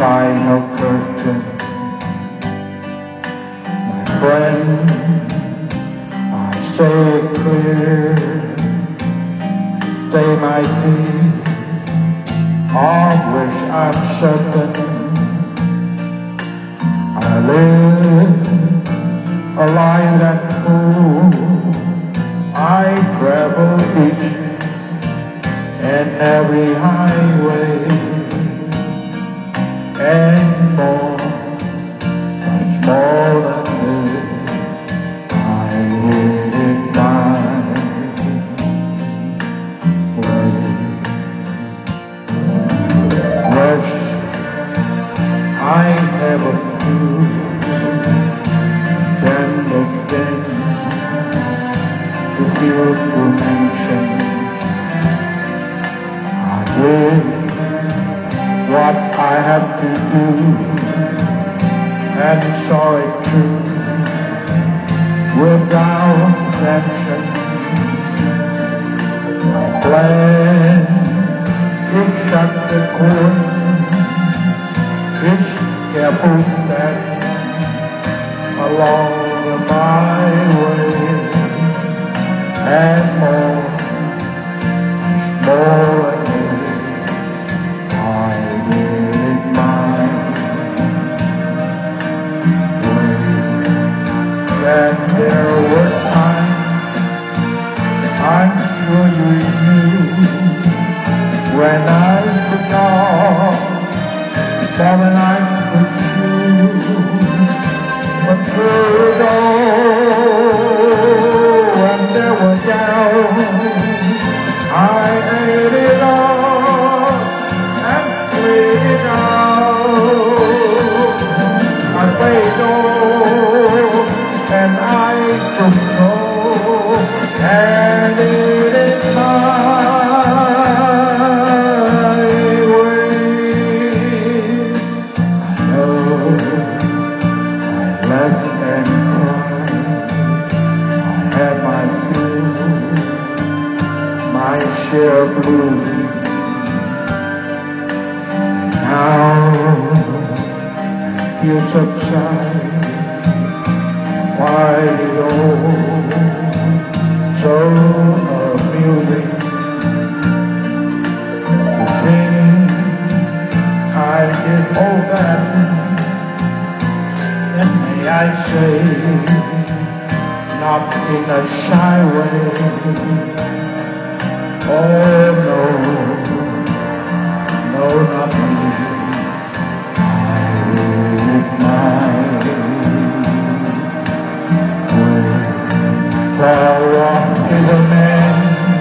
final curtain. My friend, I say it clear, say my key, of which I'm certain. I live a life that full. I travel each and every highway and more, much more than this. I live it my way. Yes, I have a few friends again to feel to mention. I did what I had to do and saw it through without tension. My plan is shut the course, it's careful that along the byway and more than this. I did it my way. That there were times, I'm sure you knew, when I could talk more than I could chew. But through it all, when there were doubts, I ate it all and played it out. I played all and I took toll and did it my way. I know I left and cried, I had my fill, my share of losing. Now I feel subside, fight it all, so amusing. To think I did all that, and may I say, not in a shy way. Oh no, no, not me. I did it my way. For what is a man?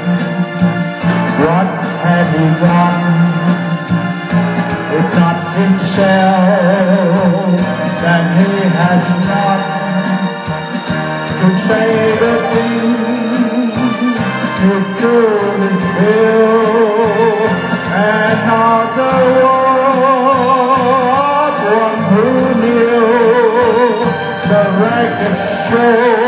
What has he done? If not himself, then he has not to say the thing you truly feel, and not the one who knew the record show.